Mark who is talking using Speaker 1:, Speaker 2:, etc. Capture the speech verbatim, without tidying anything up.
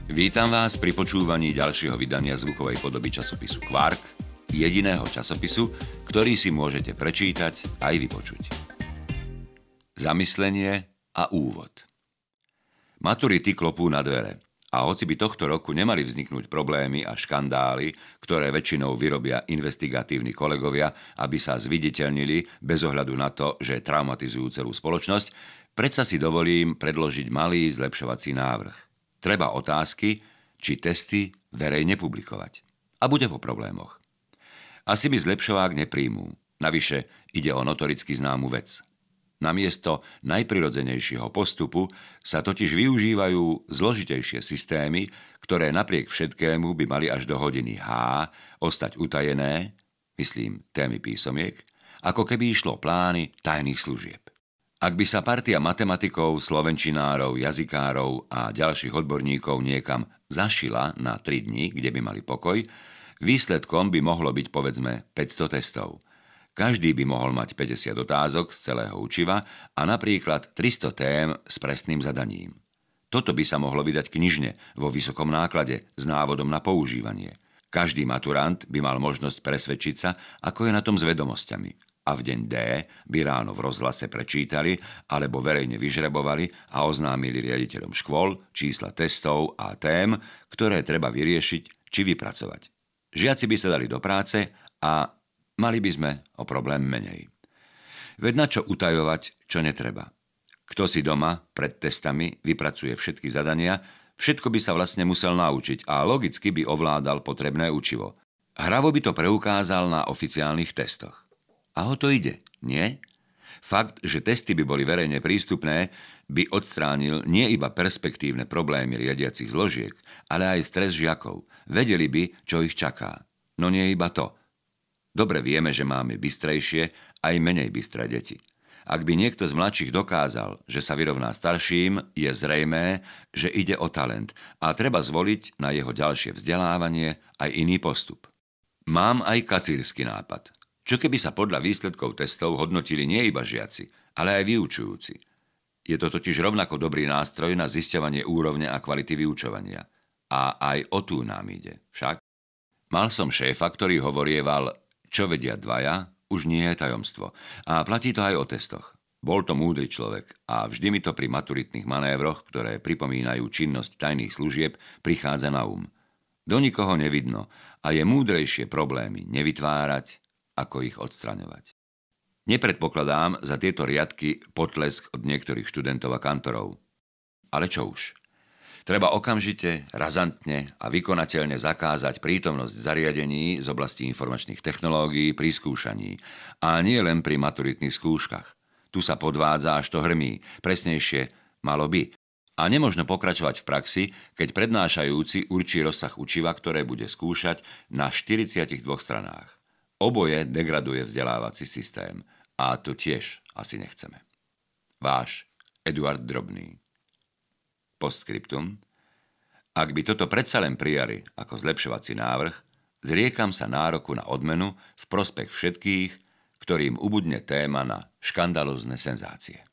Speaker 1: Vítam vás pri počúvaní ďalšieho vydania zvukovej podoby časopisu Quark, jediného časopisu, ktorý si môžete prečítať aj vypočuť. Zamyslenie a úvod. Maturity klopú na dvere a hoci by tohto roku nemali vzniknúť problémy a škandály, ktoré väčšinou vyrobia investigatívni kolegovia, aby sa zviditeľnili bez ohľadu na to, že traumatizujú celú spoločnosť, predsa si dovolím predložiť malý zlepšovací návrh. Treba otázky, či testy verejne publikovať. A bude po problémoch. Asi by zlepšovák nepríjmú. Navyše ide o notoricky známu vec. Namiesto najprirodzenejšieho postupu sa totiž využívajú zložitejšie systémy, ktoré napriek všetkému by mali až do hodiny H ostať utajené, myslím témy písomiek, ako keby išlo plány tajných služieb. Ak by sa partia matematikov, slovenčinárov, jazykárov a ďalších odborníkov niekam zašila na tri dni, kde by mali pokoj, výsledkom by mohlo byť povedzme päťsto testov. Každý by mohol mať päťdesiat otázok z celého učiva a napríklad tristo tém s presným zadaním. Toto by sa mohlo vydať knižne vo vysokom náklade s návodom na používanie. Každý maturant by mal možnosť presvedčiť sa, ako je na tom s vedomosťami. A v deň D by ráno v rozhlase prečítali alebo verejne vyžrebovali a oznámili riaditeľom škôl čísla testov a tém, ktoré treba vyriešiť či vypracovať. Žiaci by sa dali do práce a mali by sme o problém menej. Veď na čo utajovať, čo netreba. Kto si doma pred testami vypracuje všetky zadania, všetko by sa vlastne musel naučiť a logicky by ovládal potrebné učivo. Hravo by to preukázal na oficiálnych testoch. A o to ide, nie? Fakt, že testy by boli verejne prístupné, by odstránil nie iba perspektívne problémy riadiacich zložiek, ale aj stres žiakov. Vedeli by, čo ich čaká. No nie iba to. Dobre vieme, že máme bystrejšie aj menej bystré deti. Ak by niekto z mladších dokázal, že sa vyrovná starším, je zrejmé, že ide o talent a treba zvoliť na jeho ďalšie vzdelávanie aj iný postup. Mám aj kacírsky nápad. Čo keby sa podľa výsledkov testov hodnotili nie iba žiaci, ale aj vyučujúci. Je to totiž rovnako dobrý nástroj na zisťovanie úrovne a kvality vyučovania. A aj o tú nám ide, však? Mal som šéfa, ktorý hovorieval, čo vedia dvaja, už nie je tajomstvo. A platí to aj o testoch. Bol to múdry človek a vždy mi to pri maturitných manévroch, ktoré pripomínajú činnosť tajných služieb, prichádza na um. Do nikoho nevidno a je múdrejšie problémy nevytvárať, ako ich odstraňovať. Nepredpokladám za tieto riadky potlesk od niektorých študentov a kantorov. Ale čo už? Treba okamžite, razantne a vykonateľne zakázať prítomnosť zariadení z oblasti informačných technológií pri skúšaní. A nie len pri maturitných skúškach. Tu sa podvádza, až to hrmí. Presnejšie, malo by. A nemožno pokračovať v praxi, keď prednášajúci určí rozsah učiva, ktoré bude skúšať na štyridsiatich dvoch stranách. Oboje degraduje vzdelávací systém a to tiež asi nechceme. Váš Eduard Drobný. Postscriptum. Ak by toto predsa len prijali ako zlepšovací návrh, zriekam sa nároku na odmenu v prospech všetkých, ktorým ubudne téma na škandalózne senzácie.